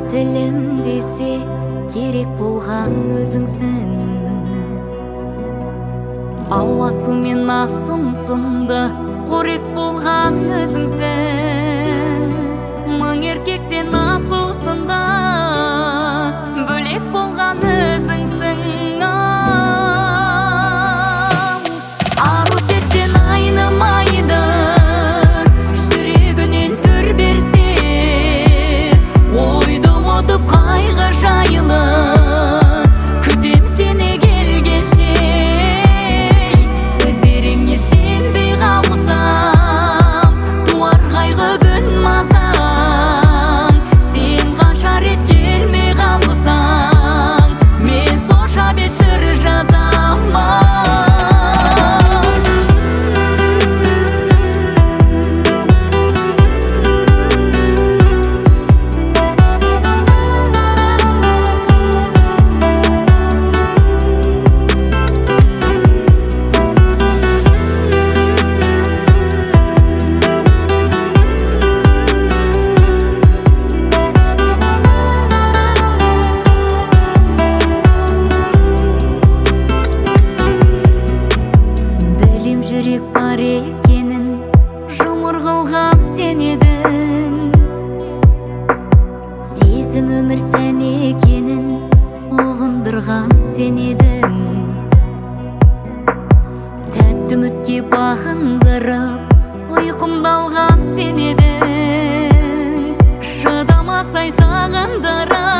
тілім десе керек болған өзіңсің. Ауа су мен асым сынды қорек болған өзіңсің. Мың еркектен асылсында бөлек болған өзіңсің. Ару сеттен айнымайды, жүрегінен түр берсе, ойды ұмытып қайғы жайлы күтем сені келгенше. Сөздеріңе сенбей қалсам, туар қайғы күн мазаң. Сен қанша рет келмей қалсаң, мен сонша бет жыр жазамын. Жүрек бар екенін жұмыр қылған сен едің. Сезім өмір сән екенін ұғындырған сен едің. Тәтті үмітке бағындырып ұйқымды алған сен едің. Шыдамастай сағындырып